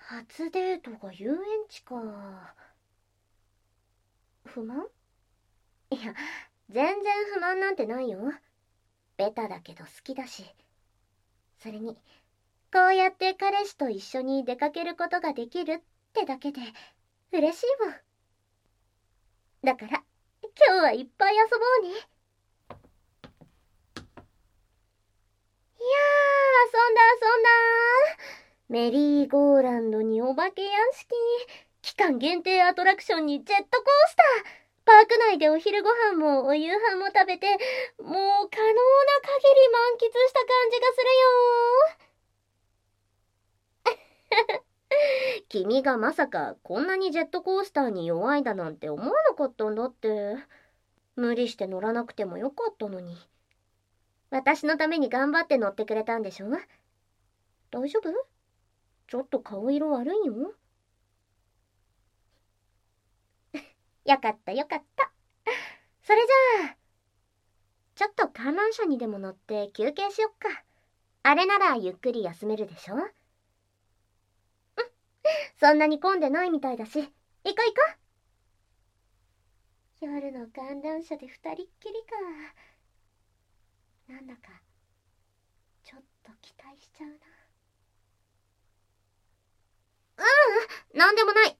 初デートが遊園地か。不満？いや、全然不満なんてないよ。ベタだけど好きだし。それに、こうやって彼氏と一緒に出かけることができるってだけで嬉しいもん。だから、今日はいっぱい遊ぼうね。いやー、遊んだ遊んだ。メリーゴーランドにお化け屋敷、期間限定アトラクションにジェットコースター、パーク内でお昼ご飯もお夕飯も食べて、もう可能な限り満喫した感じがするよ。君がまさかこんなにジェットコースターに弱いだなんて思わなかったんだって。無理して乗らなくてもよかったのに。私のために頑張って乗ってくれたんでしょ？大丈夫？ちょっと顔色悪いよ。よかったよかった。それじゃあ、ちょっと観覧車にでも乗って休憩しよっか。あれならゆっくり休めるでしょ？そんなに混んでないみたいだし。行こう行こう。夜の観覧車で二人っきりか。なんだか、ちょっと期待しちゃうな。なんでもない。